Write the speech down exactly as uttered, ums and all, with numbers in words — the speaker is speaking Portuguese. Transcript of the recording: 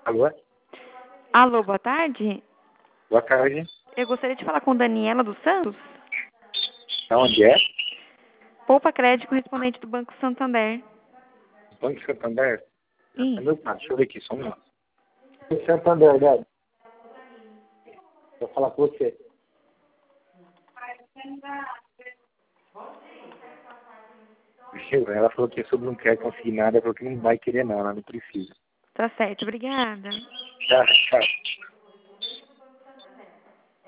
Alô? Alô, boa tarde. Boa tarde. Eu gostaria de falar com Daniela dos Santos. Aonde é? Poupa Crédito, correspondente do Banco Santander. Banco Santander? É Isso. meu pai, deixa eu ver aqui, só um minuto. Banco Santander, Débora. Vou falar com você. Viu? Ela falou que sobre não quer conseguir nada, ela falou que não vai querer não, ela não precisa. Tá certo, obrigada. Tchau, tchau.